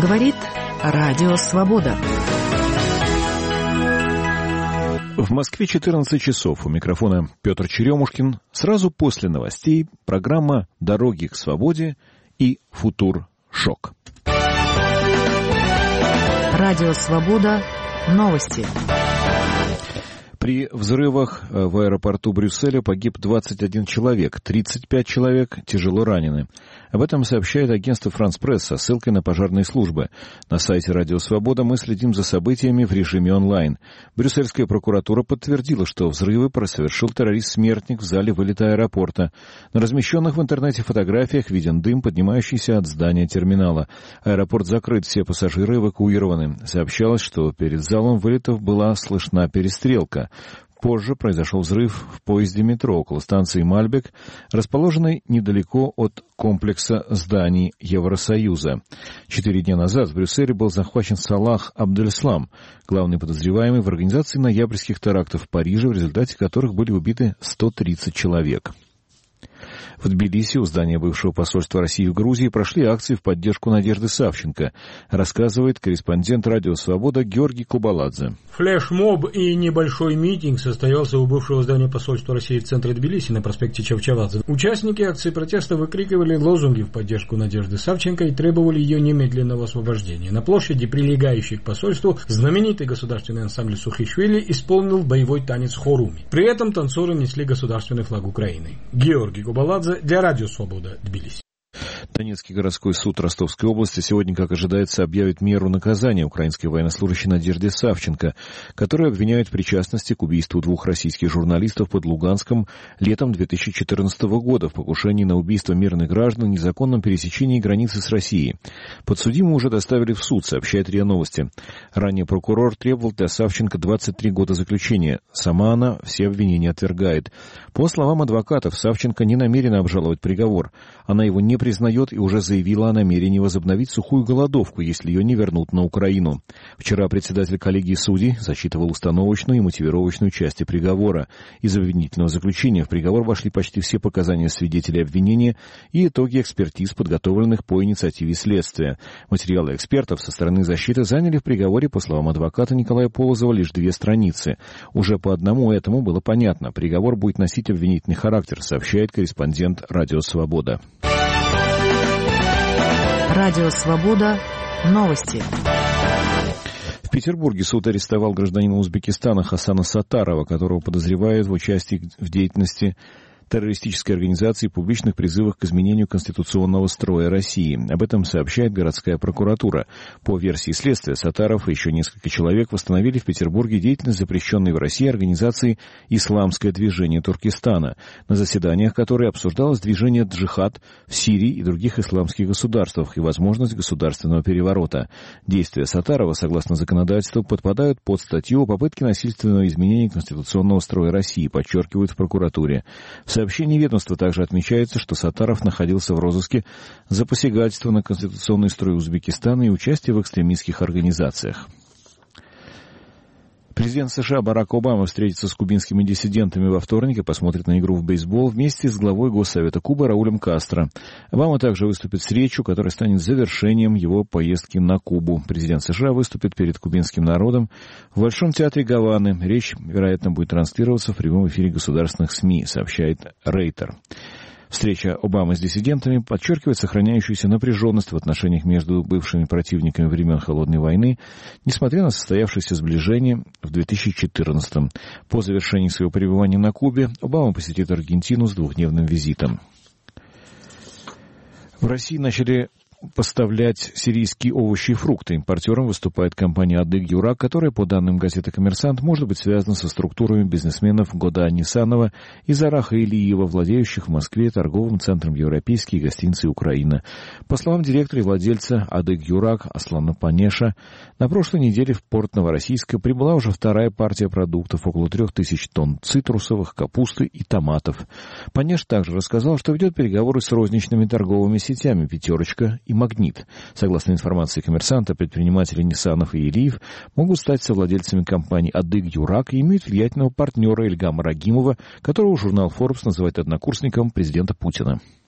Говорит Радио Свобода. В Москве 14 часов. У микрофона Петр Черемушкин. Сразу после новостей программа «Дороги к свободе» и «Футур-шок». Радио Свобода. Новости. При взрывах в аэропорту Брюсселя погиб 21 человек, 35 человек тяжело ранены. Об этом сообщает агентство «Франс Пресс» со ссылкой на пожарные службы. На сайте «Радио Свобода» мы следим за событиями в режиме онлайн. Брюссельская прокуратура подтвердила, что взрывы совершил террорист-смертник в зале вылета аэропорта. На размещенных в интернете фотографиях виден дым, поднимающийся от здания терминала. Аэропорт закрыт, все пассажиры эвакуированы. Сообщалось, что перед залом вылетов была слышна перестрелка. Позже произошел взрыв в поезде метро около станции Мальбек, расположенной недалеко от комплекса зданий Евросоюза. 4 дня назад в Брюсселе был захвачен Салах Абделислам, главный подозреваемый в организации ноябрьских терактов в Париже, в результате которых были убиты 130 человек. В Тбилиси у здания бывшего посольства России в Грузии прошли акции в поддержку Надежды Савченко, рассказывает корреспондент «Радио Свобода» Георгий Кубаладзе. Флешмоб и небольшой митинг состоялся у бывшего здания посольства России в центре Тбилиси на проспекте Чавчавадзе. Участники акции протеста выкрикивали лозунги в поддержку Надежды Савченко и требовали ее немедленного освобождения. На площади, прилегающей к посольству, знаменитый государственный ансамбль Сухишвили исполнил боевой танец хоруми. При этом танцоры несли государственный флаг Украины. Георгий Кубаладзе для Радио Свобода, Тбилиси. Донецкий городской суд Ростовской области сегодня, как ожидается, объявит меру наказания украинской военнослужащей Надежде Савченко, которую обвиняют в причастности к убийству 2 российских журналистов под Луганском летом 2014 года в покушении на убийство мирных граждан в незаконном пересечении границы с Россией. Подсудимую уже доставили в суд, сообщает РИА Новости. Ранее прокурор требовал для Савченко 23 года заключения. Сама она все обвинения отвергает. По словам адвокатов, Савченко не намерена обжаловать приговор. Она его не признает и уже заявила о намерении возобновить сухую голодовку, если ее не вернут на Украину. Вчера председатель коллегии судей зачитывал установочную и мотивировочную части приговора. Из обвинительного заключения в приговор вошли почти все показания свидетелей обвинения и итоги экспертиз, подготовленных по инициативе следствия. Материалы экспертов со стороны защиты заняли в приговоре, по словам адвоката Николая Полозова, лишь 2 страницы. Уже по одному этому было понятно. Приговор будет носить обвинительный характер, сообщает корреспондент «Радио Свобода». Радио Свобода. Новости. В Петербурге суд арестовал гражданина Узбекистана Хасана Саттарова, которого подозревают в участии в деятельности террористической организации и публичных призывах к изменению конституционного строя России. Об этом сообщает городская прокуратура. По версии следствия, Саттаров и еще несколько человек восстановили в Петербурге деятельность запрещенной в России организации «Исламское движение Туркестана», на заседаниях которой обсуждалось движение «Джихад» в Сирии и других исламских государствах и возможность государственного переворота. Действия Саттарова, согласно законодательству, подпадают под статью о попытке насильственного изменения конституционного строя России, подчеркивают в прокуратуре. В сообщении ведомства также отмечается, что Саттаров находился в розыске за посягательство на конституционный строй Узбекистана и участие в экстремистских организациях. Президент США Барак Обама встретится с кубинскими диссидентами во вторник и посмотрит на игру в бейсбол вместе с главой Госсовета Кубы Раулем Кастро. Обама также выступит с речью, которая станет завершением его поездки на Кубу. Президент США выступит перед кубинским народом в Большом театре Гаваны. Речь, вероятно, будет транслироваться в прямом эфире государственных СМИ, сообщает Рейтер. Встреча Обамы с диссидентами подчеркивает сохраняющуюся напряженность в отношениях между бывшими противниками времен Холодной войны, несмотря на состоявшееся сближение в 2014-м. По завершении своего пребывания на Кубе Обама посетит Аргентину с 2-дневным визитом. В России начали поставлять сирийские овощи и фрукты. Импортером выступает компания «Адык-Юрак», которая, по данным газеты «Коммерсант», может быть связана со структурами бизнесменов Года Нисанова и Зараха Илиева, владеющих в Москве торговым центром «Европейские гостиницы Украина». По словам директора и владельца «Адык-Юрак» Аслана Панеша, на прошлой неделе в порт Новороссийска прибыла уже 2-я партия продуктов, около 3000 тонн цитрусовых, капусты и томатов. Панеш также рассказал, что ведет переговоры с розничными торговыми сетями «Пятерочка» и «Магнит». Согласно информации «Коммерсанта», предприниматели Нисанов и Илиев могут стать совладельцами компании «Адык-Юрак» и имеют влиятельного партнера Ильгама Рагимова, которого журнал Forbes называет однокурсником президента Путина.